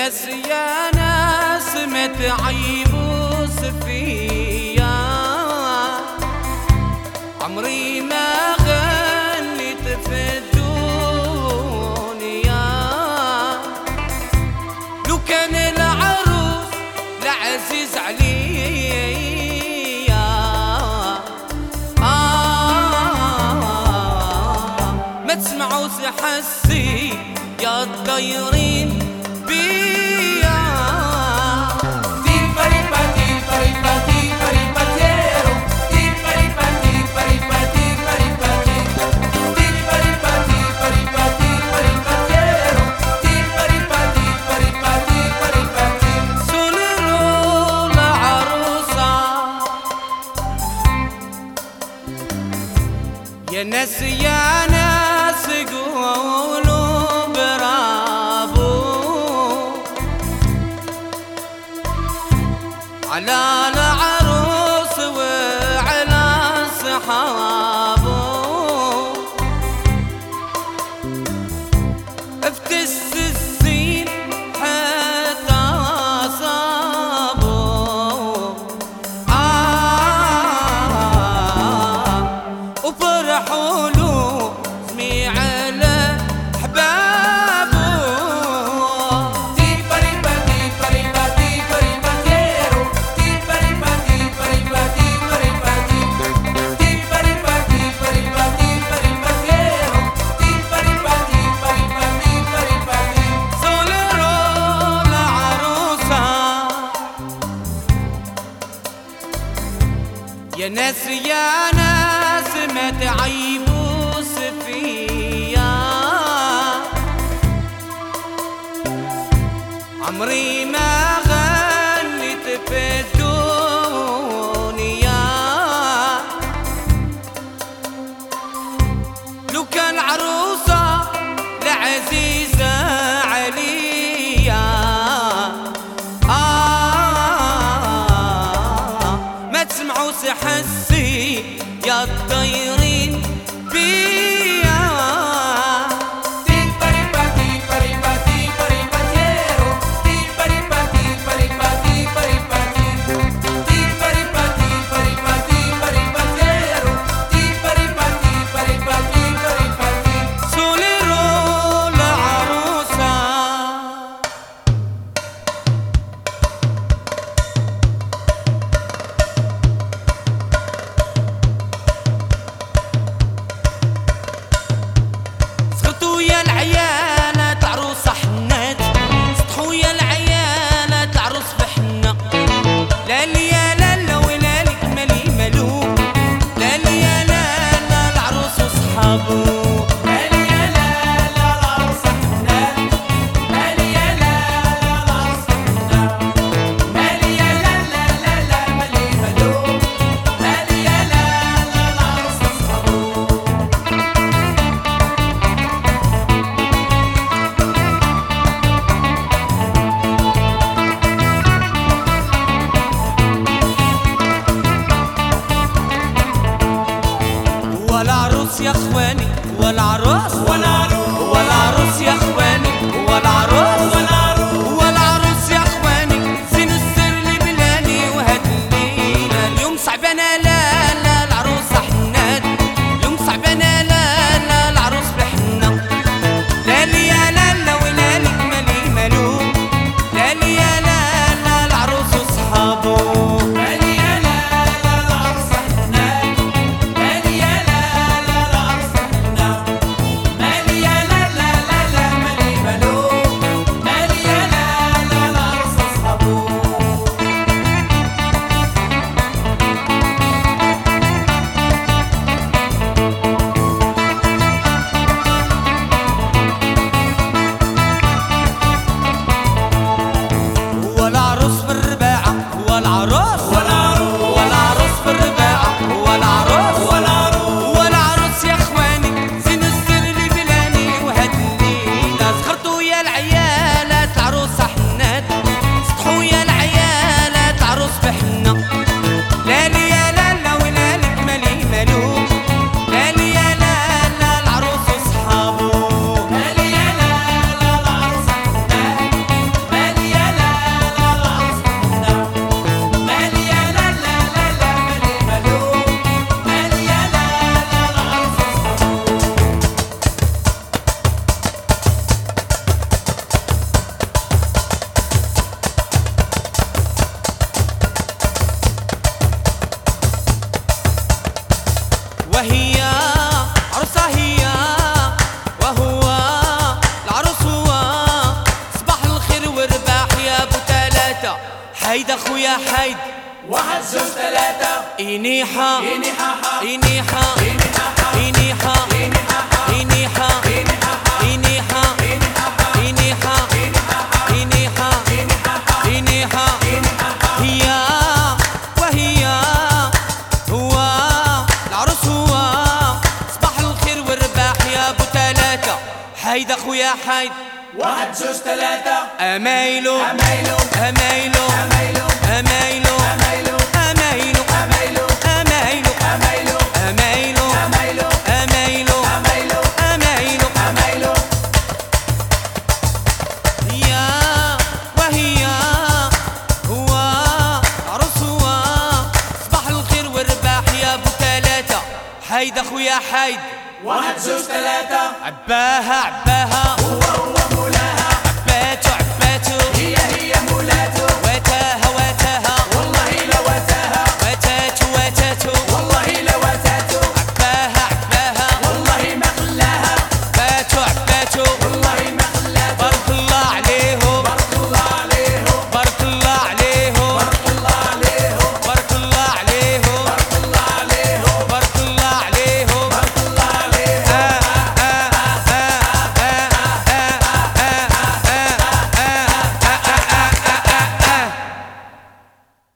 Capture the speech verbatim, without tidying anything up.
ناس يا ناس ما تعيبوا فيا، عمري ما غنيت في الدنيا. لو كان العروس العزيز عليا آه ما تسمعوا حسي يا الطيرين بيا. Ti paripa, ti paripa, ti paripa, tiero. Ti paripa, ti paripa, ti paripa, ti. Ti paripa, ti paripa, ti paripa, tiero. Ti paripa, ti paripa, ti paripa, ti. سولروا العروسة يا ناس يا ناس قولوا برافو على العروس وعلى صحابه. افتس الزين حتى صابوا آه وفرحوا له جميع الأحبابه. Ti paripa, ti paripa, ti paripa, tiero. Ti paripa, ti paripa, ti paripa, ti. Ti paripa, ti paripa, ti paripa, tiero. Ti paripa, ti paripa, ti paripa, ti. سولروا العروسة يا ناس يا ناس ما تعيبوا فيا، عمري ما غنيت في الدنيا. لو كان عروسة العزيزة عليا آه ما تسمعوا حسي يا الطيرين بيا. Ti paripa, ti paripa, ti paripa, tiero. Ti paripa, ti paripa, ti paripa, ti. Ti paripa, ti paripa, ti paripa, tiero. Ti paripa, ti paripa, ti paripa, ti. سولروا العروسة سخطوا يا العيالات عروسة حنات، سطحوا يا العيالات العروس بحنا. لا لي يا لالا ولا لك مالي مالو، لا لي يا لالا العروس وصحابو. مالي يا لالا العروسة حنان. مالي يا لالا العروسة حنان. مالي يا لالا لالا مالي مالو. مالي يا لالا العروسة صحابو. ولا عروس يا اخواني ولا عروس ولا عروس. ولا عروس يا اخواني ولا عروس ولا عروس. ولا عروس يا اخواني. زينوا السر لبلادي وهاد الليله اليوم صعبانه. لا لا العروسه حنات اليوم صعبانه. لا لا العروس بحنا. لا لي يا لالا ولا لك مالي مالو، لا لي يا لالا العروس وصحابو. مالي يا لالا العروسة حنان. مالي يا لالا العروسة حنان. اخويا حيد واحد زوج ثلاثة إنيحة إنيحة إنيحة إنيحة إنيحة إنيحة إنيحة إنيحة إنيحة إنيحة هي وهي هو العروس هو صباح الخير والرباح يا ابو ثلاثة حيد اخويا حيد واحد زوج ثلاثة أمايلو أمايلو أمايلو أمايلو أمايلو أمايلو أمايلو أمايلو أمايلو أمايلو أمايلو أمايلو أمايلو أمايلو أمايلو أمايلو هي وهي هو عروس هو صباح الخير والرباح يا ابو ثلاثة حيد اخويا حيد واحد زوج ثلاثة عباها عباها